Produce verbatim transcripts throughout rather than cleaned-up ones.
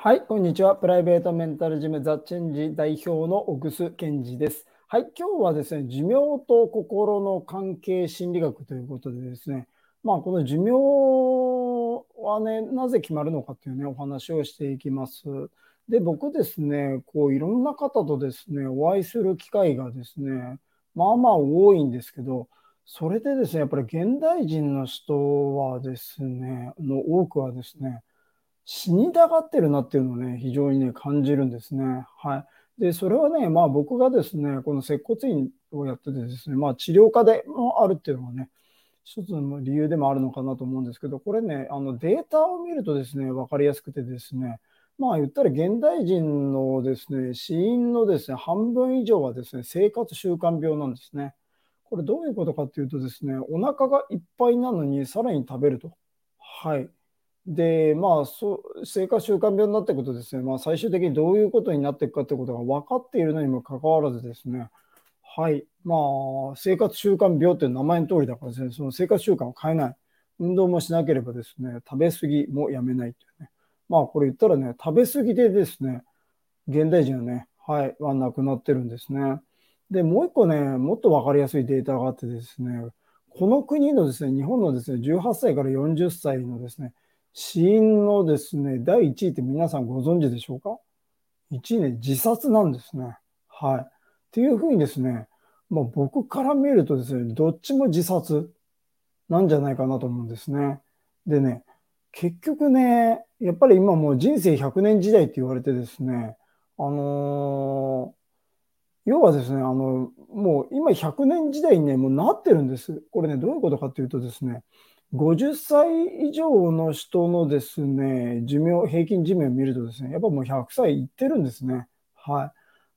はい、こんにちは。プライベートメンタルジムザ・チェンジ代表の小楠健二です。はい、今日はですね、寿命と心の関係心理学ということでですね、まあ、この寿命はね、なぜ決まるのかというね、お話をしていきます。で、僕ですね、こう、いろんな方とですね、お会いする機会がですね、まあまあ多いんですけど、それでですね、やっぱり現代人の人はですね、の多くはですね、死にたがってるなっていうのをね、非常にね、感じるんですね。はい。で、それはね、まあ僕がですね、この接骨院をやっててですね、まあ治療科でもあるっていうのがね、一つの理由でもあるのかなと思うんですけど、これね、あのデータを見るとですね、わかりやすくてですね、まあ言ったら現代人のですね、死因のですね、半分以上はですね、生活習慣病なんですね。これどういうことかっていうとですね、お腹がいっぱいなのにさらに食べると。はい。で、まあ、そう、生活習慣病になっていくとですね、まあ、最終的にどういうことになっていくかということが分かっているのにもかかわらずですね、はい、まあ、生活習慣病という名前の通りだからですね、その生活習慣を変えない、運動もしなければですね、食べ過ぎもやめないというね、まあ、これ言ったらね、食べ過ぎでですね、現代人はね、はい、はなくなってるんですね。で、もう一個ね、もっと分かりやすいデータがあってですね、この国のですね、日本のですね、じゅうはっさいからよんじゅっさいのですね、死因のですね、だいいちいって皆さんご存知でしょうか？ いち 位ね、自殺なんですね。はい。っていうふうにですね、まあ、僕から見るとですね、どっちも自殺なんじゃないかなと思うんですね。でね、結局ね、やっぱり今もう人生ひゃくねん時代って言われてですね、あのー要はですね、あの、もう今ひゃくねん時代にね、もうなってるんです。これね、どういうことかというとですね、ごじゅっさい以上の人のですね、寿命、平均寿命を見るとですね、やっぱもうひゃくさいいってるんですね。はい。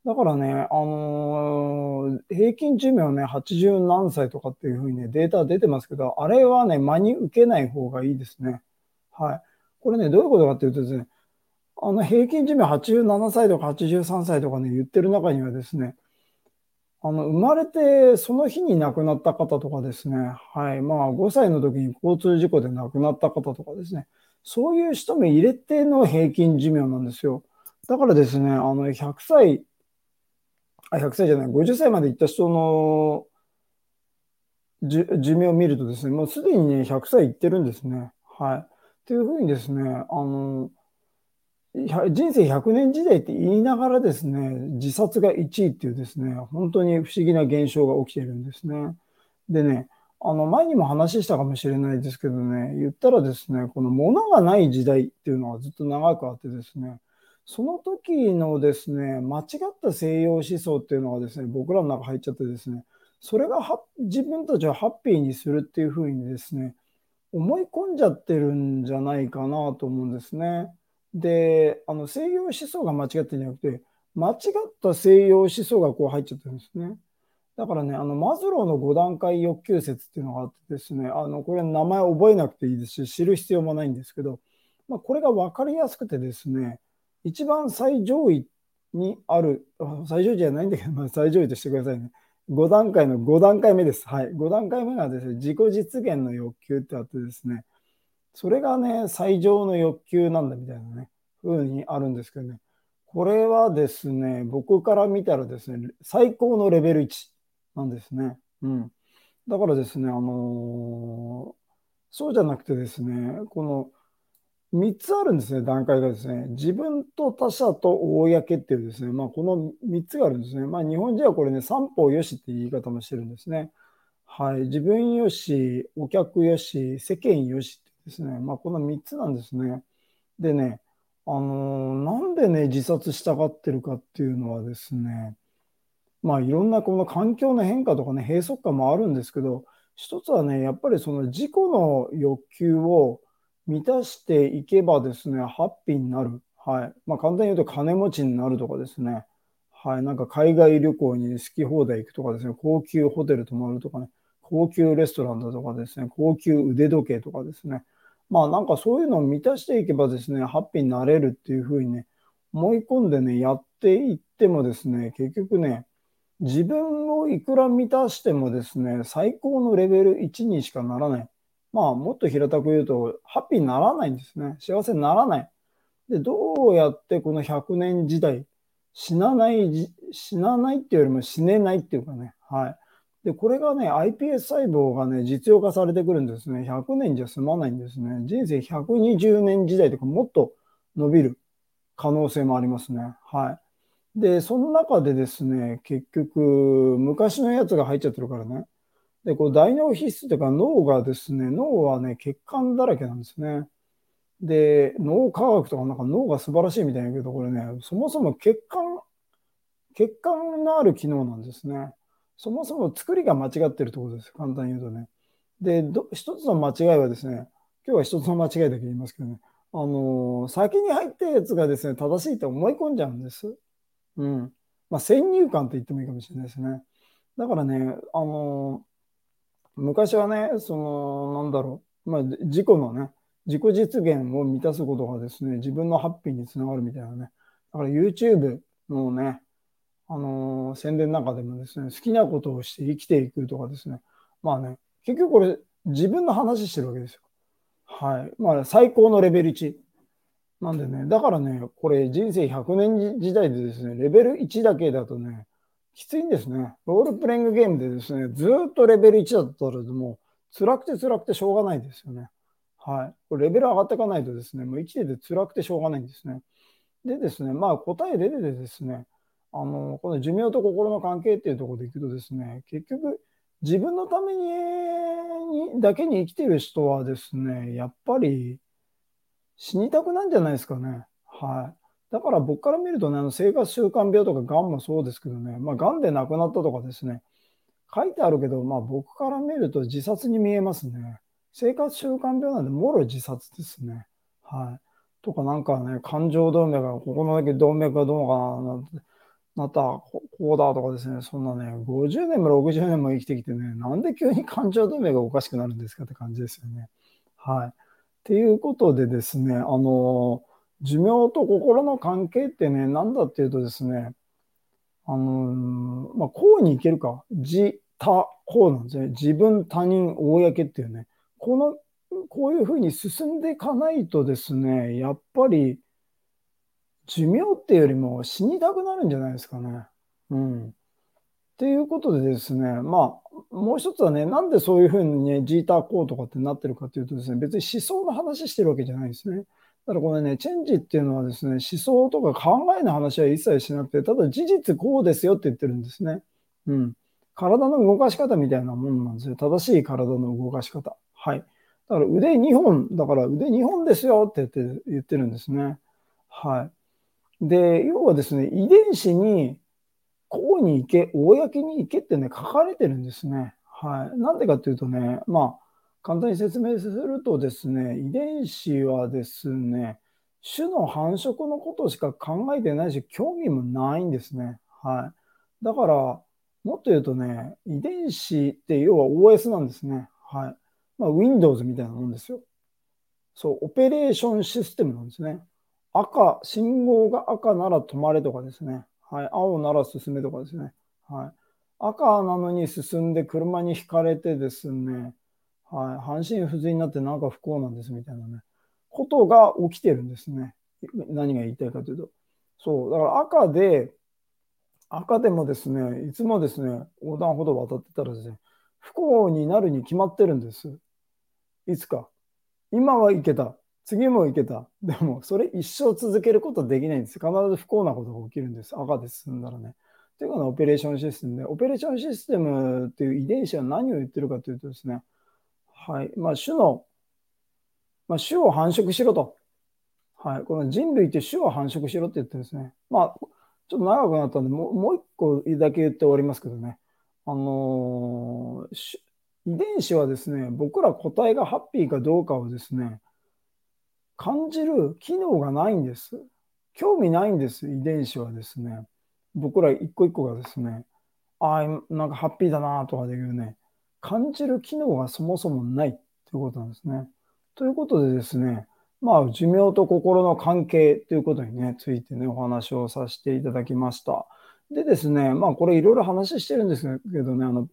だからね、あのー平均寿命ね、はちじゅう何歳とかっていうふうにね、データ出てますけど、あれはね、真に受けない方がいいですね。はい。これね、どういうことかというとですね、あの平均寿命はちじゅうななさいとかはちじゅうさんさいとかね、言ってる中にはですね、あの、生まれてその日に亡くなった方とかですね、はい、まあごさいの時に交通事故で亡くなった方とかですね、そういう人も入れての平均寿命なんですよ。だからですね、あの、ひゃくさい、あ、ひゃくさいじゃない、ごじゅっさいまで行った人のじ寿命を見るとですね、もうすでにね、ひゃくさい行ってるんですね。はい。っていうふうにですね、あの、人生ひゃくねん時代って言いながらですね、自殺がいちいっていうですね、本当に不思議な現象が起きているんですね。でね、あの前にも話したかもしれないですけどね、言ったらですね、この物がない時代っていうのはずっと長くあってですね、その時のですね、間違った西洋思想っていうのがですね、僕らの中入っちゃってですね、それがは自分たちをハッピーにするっていうふうにですね、思い込んじゃってるんじゃないかなと思うんですね。で、あの西洋思想が間違ってるんじゃなくて、間違った西洋思想がこう入っちゃってるんですね。だからね、あのマズローのご段階欲求説っていうのがあってですね、あのこれ名前覚えなくていいですし、知る必要もないんですけど、まあ、これが分かりやすくてですね、一番最上位にある、最上位じゃないんだけど、まあ、最上位としてくださいね。ご段階のご段階目です。はい。ご段階目がですね、自己実現の欲求ってあってですね、それがね、最上の欲求なんだみたいなね、風にあるんですけどね。これはですね、僕から見たらですね、最高のレベルいちなんですね。うん。だからですね、あのーそうじゃなくてですね、このみっつあるんですね、段階がですね。自分と他者と公っていうですね、まあこのみっつがあるんですね。まあ日本人はこれね、三方よしっていう言い方もしてるんですね。はい。自分よし、お客よし、世間よしってですね。まあ、このみっつなんですね。でね、あのーなんでね、自殺したがってるかっていうのはですね、まあ、いろんなこの環境の変化とかね、閉塞感もあるんですけど、一つはね、やっぱりその自己の欲求を満たしていけばですね、ハッピーになる。はい。まあ、簡単に言うと金持ちになるとかですね。はい。なんか海外旅行に好き放題行くとかですね、高級ホテル泊まるとかね、高級レストランだとかですね、高級腕時計とかですね。まあなんかそういうのを満たしていけばですね、ハッピーになれるっていうふうにね、思い込んでね、やっていってもですね、結局ね、自分をいくら満たしてもですね、最高のレベルいちにしかならない。まあ、もっと平たく言うと、ハッピーにならないんですね。幸せにならない。 で、どうやってこのひゃくねん時代、死なないじ、死なないっていうよりも死ねないっていうかね、はい。で、これがね、iPS 細胞がね、実用化されてくるんですね。ひゃくねんじゃ済まないんですね。人生ひゃくにじゅうねん時代とかもっと伸びる可能性もありますね。はい。で、その中でですね、結局、昔のやつが入っちゃってるからね。で、こう大脳皮質というか脳がですね、脳はね、血管だらけなんですね。で、脳科学とかなんか脳が素晴らしいみたいだけど、これね、そもそも血管、血管のある機能なんですね。そもそも作りが間違ってるってことです。簡単に言うとね。で、ど一つの間違いはですね、今日は一つの間違いだけ言いますけどね、あのー先に入ったやつがですね、正しいと思い込んじゃうんです。うん。まあ、先入観と言ってもいいかもしれないですね。だからね、あのー昔はね、その、なんだろう、まあ、自己のね、自己実現を満たすことがですね、自分のハッピーにつながるみたいなね。だから YouTube のね、あのー宣伝なんかでもですね、好きなことをして生きていくとかですね。まあね、結局これ自分の話してるわけですよ。はい。まあ最高のレベルいち。なんでね、だからね、これ人生ひゃくねん時代でですね、レベルいちだけだとね、きついんですね。ロールプレイングゲームでですね、ずーっとレベルいちだったらもう辛くて辛くてしょうがないですよね。はい。これレベル上がっていかないとですね、もう生きてて辛くてしょうがないんですね。でですね、まあ答え出ててですね、あの、この寿命と心の関係っていうところでいくとですね、結局自分のために、にだけに生きてる人はですね、やっぱり死にたくなんじゃないですかね。はい。だから僕から見るとね、あの生活習慣病とかがんもそうですけどね、まあがんで亡くなったとかですね、書いてあるけど、まあ僕から見ると自殺に見えますね。生活習慣病なんで、もろ自殺ですね。はい。とかなんかね、感情動脈が、ここのだけ動脈がどうのかな、なったここうだとかですね、そんなね、ごじゅうねんもろくじゅうねんも生きてきてね、なんで急に感情動脈がおかしくなるんですかって感じですよね。はい。っていうことでですね、あの、寿命と心の関係ってね、なんだっていうとですね、あのーまあ、こうにいけるか。自、他、こうなんですね。自分、他人、公っていうね。この、こういうふうに進んでいかないとですね、やっぱり寿命っていうよりも死にたくなるんじゃないですかね。うん。っていうことでですね、まあ、もう一つはね、なんでそういうふうにね、ジーターコーとかってなってるかというとですね、別に思想の話してるわけじゃないですね。だからこれね、チェンジっていうのはですね、思想とか考えの話は一切しなくて、ただ事実こうですよって言ってるんですね。うん。体の動かし方みたいなもんなんですよ。正しい体の動かし方。はい。だから腕にほん、だから腕にほんですよって言って、言ってるんですね。はい。で、要はですね、遺伝子にこうに行け、公に行けってね、書かれてるんですね。はい。なんでかっていうとね、まあ、簡単に説明するとですね、遺伝子はですね、種の繁殖のことしか考えてないし、興味もないんですね。はい。だから、もっと言うとね、遺伝子って要は オーエス なんですね。はい。まあ、Windows みたいなもんですよ。そう、オペレーションシステムなんですね。赤、信号が赤なら止まれとかですね。はい、青なら進めとかですね。はい。赤なのに進んで車にひかれてですね、はい、半身不随になってなんか不幸なんですみたいなね、ことが起きてるんですね。何が言いたいかというと。そう、だから赤で、赤でもですね、いつもですね、横断歩道を渡ってたらですね、不幸になるに決まってるんです。いつか。今はいけた。次もいけた。でも、それ一生続けることできないんです。必ず不幸なことが起きるんです。赤で進んだらね。というのはオペレーションシステムで、オペレーションシステムっていう遺伝子は何を言ってるかというとですね、はい。まあ、種の、まあ、種を繁殖しろと。はい。この人類って種を繁殖しろって言ってるんですね。まあ、ちょっと長くなったんで、もう、もう一個だけ言って終わりますけどね。あのーし遺伝子はですね、僕ら個体がハッピーかどうかをですね、感じる機能がないんです。興味ないんです、遺伝子はですね。僕ら一個一個がですね、ああ、なんかハッピーだなとかでいうね、感じる機能がそもそもないということなんですね。ということでですね、まあ、寿命と心の関係ということにね、ついてね、お話をさせていただきました。でですね、まあ、これいろいろ話してるんですけどね、あの、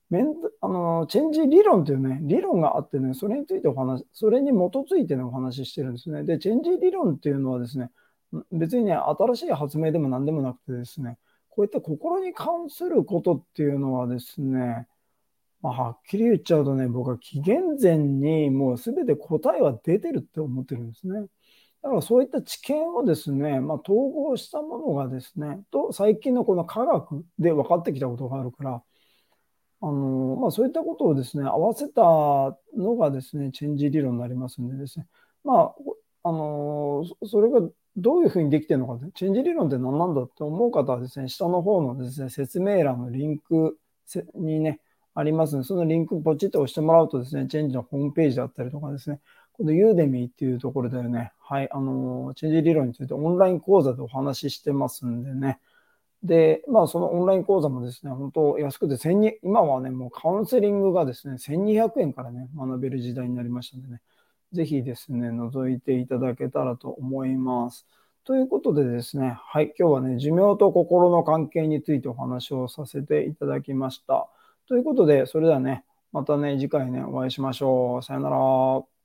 メンあのチェンジ理論というね、理論があってね、それについてお話、それに基づいてのお話ししてるんですね。で、チェンジ理論っていうのはですね、別にね、新しい発明でも何でもなくてですね、こういった心に関することっていうのはですね、まあ、はっきり言っちゃうとね、僕は紀元前にもうすべて答えは出てるって思ってるんですね。だからそういった知見をですね、まあ、統合したものがですね、と最近のこの科学で分かってきたことがあるから、あのまあ、そういったことをですね、合わせたのがですね、チェンジ理論になりますんでですね、まあ、あのそそれがどういうふうにできているのか、チェンジ理論って何なんだと思う方はですね、下の方のですね、説明欄のリンクにね、ありますので、そのリンクポチッと押してもらうとですね、チェンジのホームページだったりとかですね、このユーデミーっていうところでね、はい、あのチェンジ理論についてオンライン講座でお話ししてますんでね、で、まあ、そのオンライン講座もですね、本当安くてせんに、今はね、もうカウンセリングがですね、せんにひゃくえんからね、学べる時代になりましたのでね、ぜひですね、覗いていただけたらと思います。ということでですね、はい、今日はね、寿命と心の関係についてお話をさせていただきました。ということで、それではね、またね、次回ね、お会いしましょう。さよなら。